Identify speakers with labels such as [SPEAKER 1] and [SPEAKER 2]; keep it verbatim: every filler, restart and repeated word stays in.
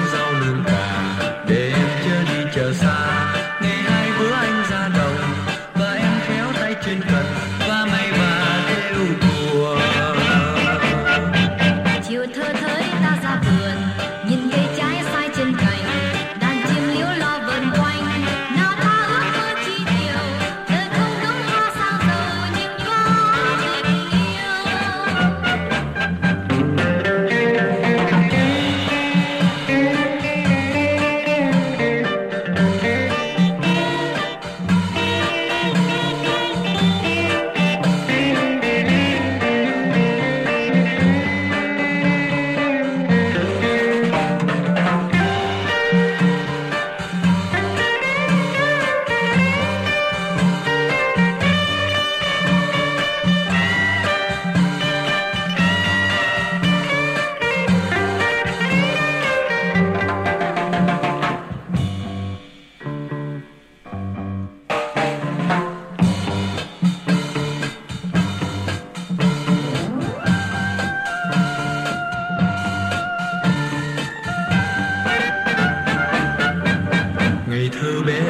[SPEAKER 1] rau lương cà để em chở đi chợ xa. Ngày hai bữa anh ra đồng và em khéo tay trên cần và may và theo thùa.
[SPEAKER 2] Chiều thơ thới ta ra vườn nhìn cây trái sai trên cành, đàn chim líu lo vờn quanh. Nào ta ước mơ chi điều, đời không đúng hoa sao dầu nhưng có tình yêu.
[SPEAKER 1] Ngày thơ bé